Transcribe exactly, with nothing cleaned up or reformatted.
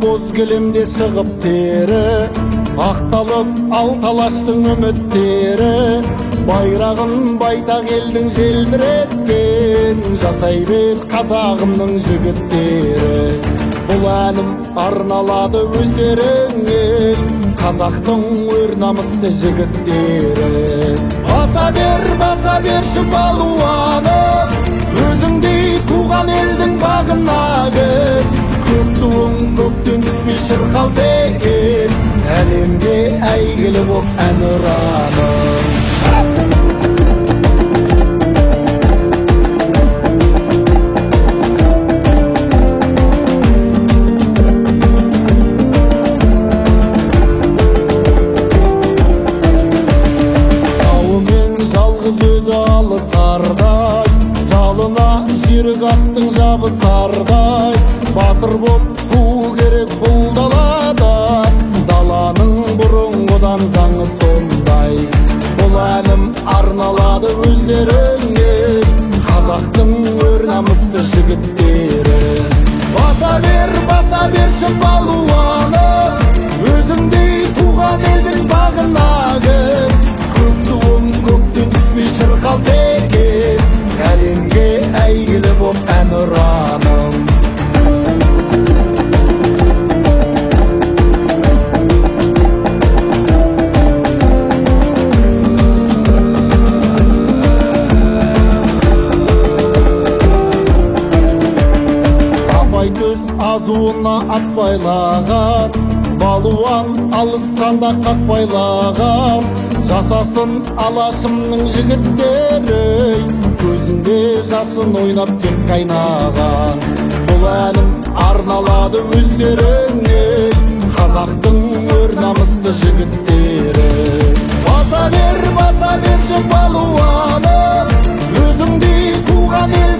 боз кілемде шығып тері, ақталып алталаштың үміттері, байрағын байтақ елдің желбіреткен, жасай бер қазағымның жігіттері. Бұл әнім арналады өздеріңе, қазақтың өр намысты жігіттері. Баса бер, баса берші балуаным, өзіңдей туған елдің бағына кеп, көк туың көктен түспей шырқалса екен, әлемге әйгілі боп әнұраным. Жүйрік аттың жабысардай, батыр боп туу керек бұл далада, даланың бұрынғыдан заңы сондай. Бұл әнім арналады өздеріңе, қазақтың өр намысты жігіттері. Баса бер, баса берші балуаным, өзіңдей туған елдің бағына кеп, көк туым көктен түспей шырқалса екен, әлемге әйгілі боп әнұраным. Абай көз азуына ат байлаған, балуан алысқанда қақ байлаған, жасасын алашымның жігіттері, көзінде жасын ойнап тек қайнаған. Бұл әнім арналады өздеріңе, қазақтың өр намысты жігіттері. Баса бер, баса берші балуаным, өзіңдей туған ел